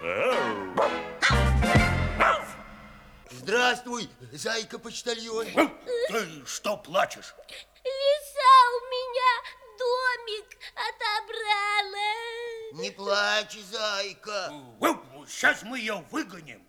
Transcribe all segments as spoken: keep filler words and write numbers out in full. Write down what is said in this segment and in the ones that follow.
Здравствуй, зайка-почтальон. Ты что плачешь? Лиса у меня домик отобрала. Не плачь, зайка. Сейчас мы ее выгоним.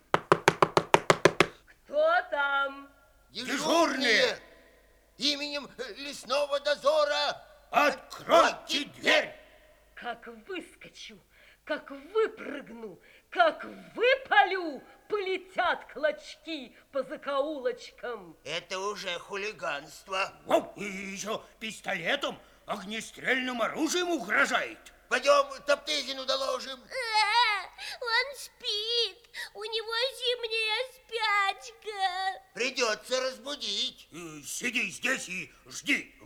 Кто там? Дежурные. Именем лесного дозора. Откройте дверь. Как выскочу, как выпрыгну, как выпалю, полетят клочки по закоулочкам. Это уже хулиганство. О, и еще пистолетом, огнестрельным оружием угрожает. Пойдем Топтыгину доложим. А, он спит, у него зимняя спячка. Придется разбудить. Э, Сиди здесь и жди.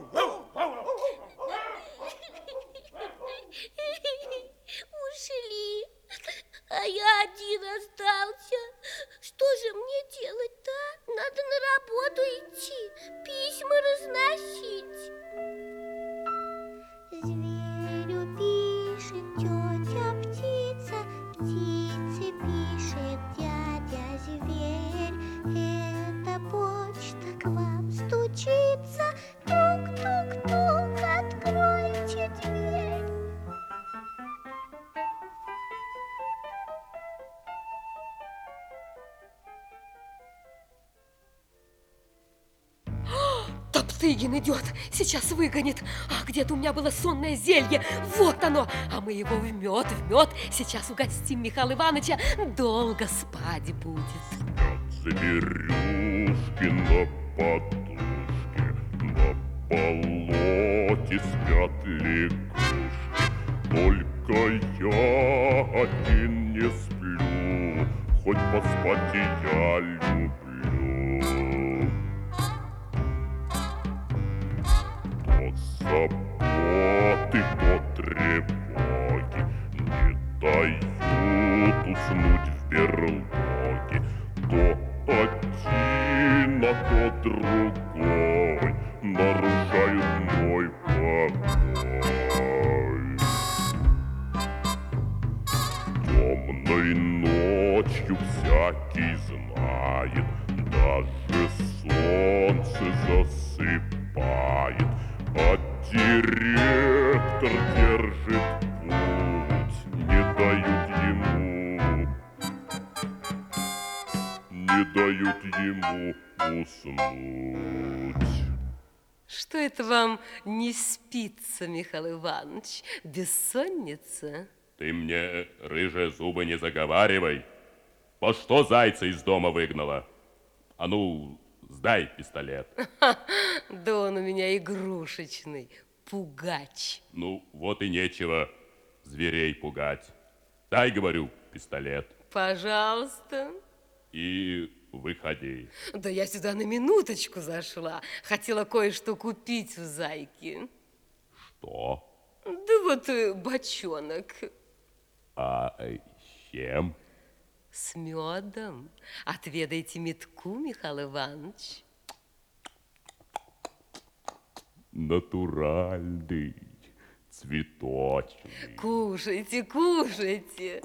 Ушли, а я один остался. Что же мне делать-то? Надо на работу идти, письма разносить. Зверю пишет тетя птица, птице пишет дядя зверь. Эта почта к вам стучится, тук-тук-тук, откройте дверь. Топтыгин идет, сейчас выгонит. А где-то у меня было сонное зелье, вот оно. А мы его в мед, в мед. Сейчас угостим Михаила Ивановича, долго спать будет. Зверюшки на подушке, на болоте спят лягушки. Только я один не сплю, хоть поспать и я люблю. То заботы, то тревоги не дают уснуть в берлоге. То один, а то другой нарушают мой покой. Темной ночью всякий знает, даже солнце засыпает, а директор держит путь, не дают ему, не дают ему уснуть. Что это вам не спится, Михаил Иванович? Бессонница? Ты мне, рыжие зубы, не заговаривай. По что зайца из дома выгнала? А ну, сдай пистолет. Да он у меня игрушечный, пугач. Ну, вот и нечего зверей пугать. Дай, говорю, пистолет. Пожалуйста. И выходи. Да я сюда на минуточку зашла. Хотела кое-что купить в зайке. Что? Да вот э, бочонок. А э, с чем? С медом. Отведайте метку, Михаил Иванович. Натуральный, цветочный. Кушайте, кушайте.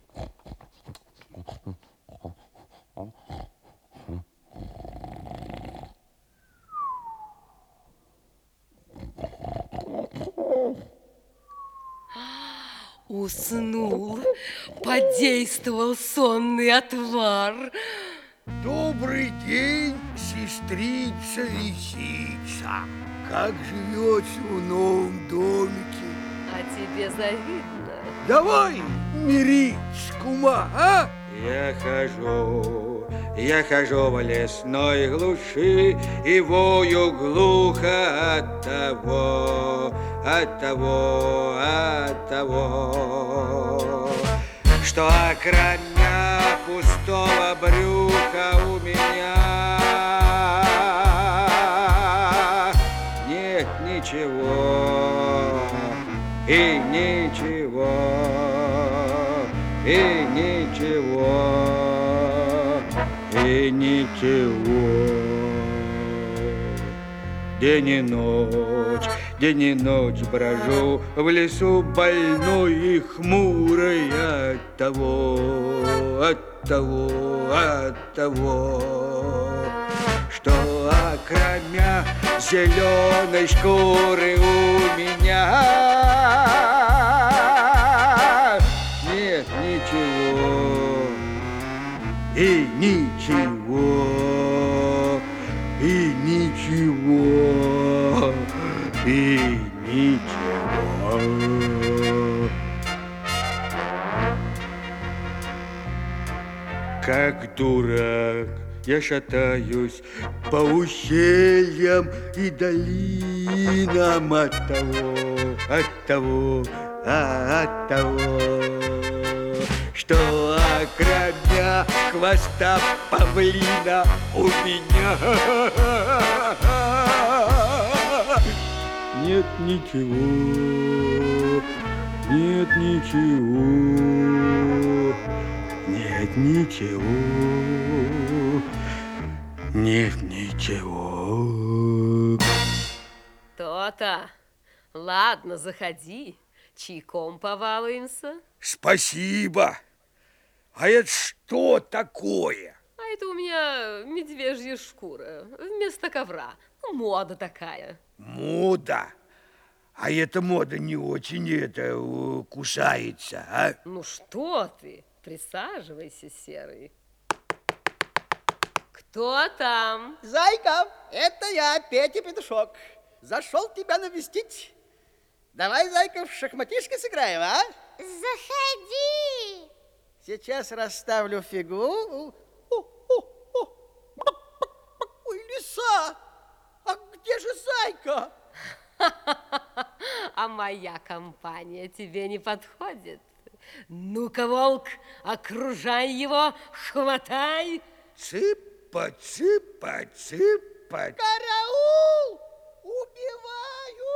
Уснул, подействовал сонный отвар. Добрый день, сестрица-лисица. Как живете в новом домике? А тебе завидно? Давай мирить, кума, а? Я хожу, я хожу в лесной глуши и вою глухо от того, от того, от того, что окромя пустого брюха у меня нет ничего и ничего и ничего и ничего. День и ночь, день и ночь брожу в лесу больной и хмурой от того, от того, от того, что окромя зеленой шкуры у меня нет ничего и ничего и ничего и ничего. Как дурак я шатаюсь по ущельям и долинам от того, от того, а от того, что окромя хвоста павлина у меня нет ничего, нет ничего, нет ничего, нет ничего. То-то. Ладно, заходи, чайком побалуемся. Спасибо. А это что такое? А это у меня медвежья шкура вместо ковра. Мода такая. Мода. А эта мода не очень это э, кусается, а? Ну что ты? Присаживайся, Серый. Кто там? Зайка, это я, Петя Петушок. Зашел тебя навестить. Давай, Зайка, в шахматишки сыграем, а? Заходи! Сейчас расставлю фигуру. Ой, лиса! А где же Зайка? А моя компания тебе не подходит? Ну-ка, волк, окружай его, хватай. Цыпа, цыпа, цыпа. Караул! Убиваю!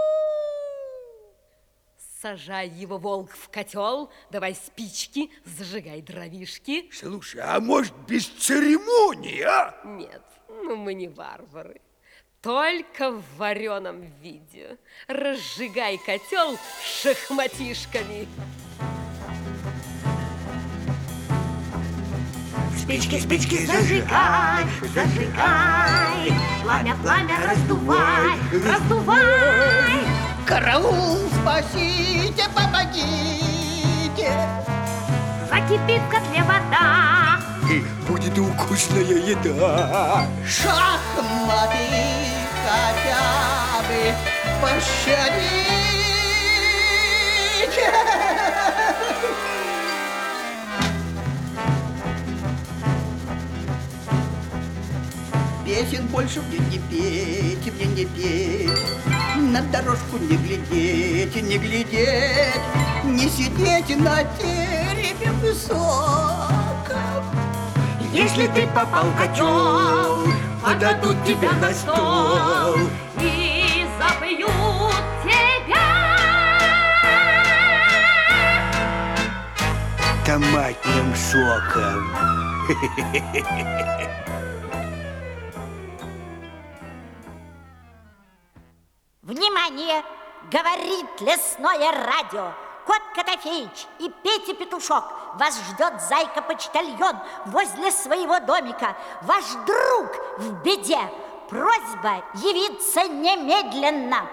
Сажай его, волк, в котел, давай спички, зажигай дровишки. Слушай, а может без церемонии, а? Нет, ну мы не варвары. Только в вареном виде. Разжигай котел шахматишками. Спички, спички, зажигай, зажигай, пламя, пламя раздувай, раздувай. Караул, спасите, помогите! Закипит в котле вода, И будет вкусная еда. Шахматы хотя бы пощадите! Песен больше мне не петь, мне не петь, на дорожку не глядеть, не глядеть, не сидеть на дереве высоком. если ты попал в котел, подадут тебя на стол и запьют тебя. Томатным соком. Внимание! Говорит лесное радио. Кот Котофеич и Петя Петушок. Вас ждет Зайка-почтальон возле своего домика. Ваш друг в беде. Просьба явиться немедленно.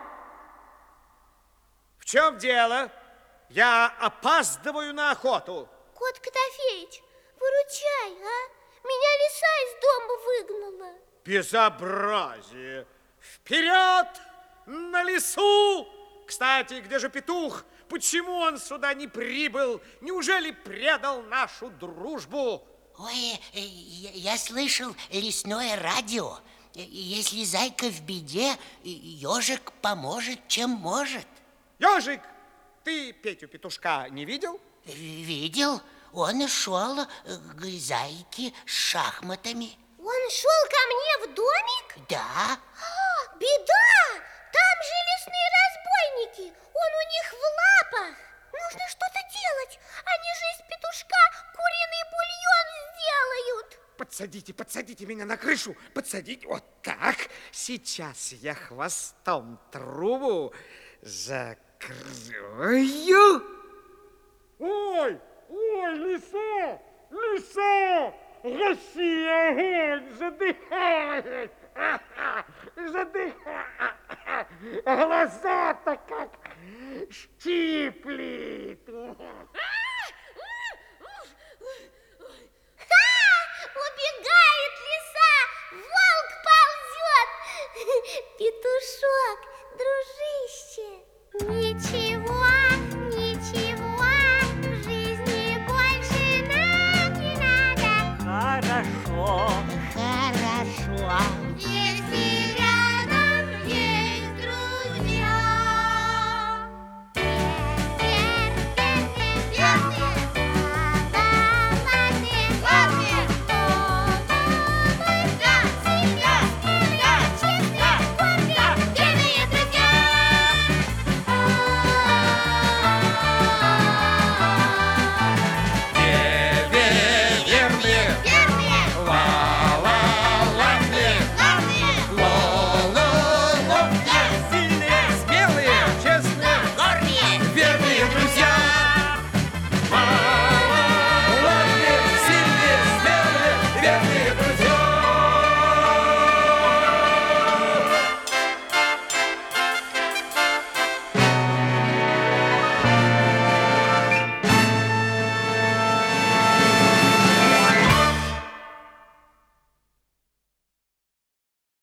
В чем дело? Я опаздываю на охоту. Кот Котофеич, выручай, а? Меня лиса из дома выгнала. Безобразие! Вперед! На лесу! Кстати, где же петух? Почему он сюда не прибыл? Неужели предал нашу дружбу? Ой, я, я слышал лесное радио. Если Зайка в беде, ежик поможет, чем может. Ежик, ты Петю Петушка не видел? Видел. Он шел к Зайке с шахматами. Он шел ко мне в домик? Да. А, беда! Там же лесные разбойники. Он у них в лапах. Нужно что-то делать. Они же из петушка куриный бульон сделают. подсадите, подсадите меня на крышу, подсадите, вот так. Сейчас я хвостом трубу закрою. Ой, ой, лиса, лиса, гаси огонь, задыхает, задыхает. Глаза-то как щиплет.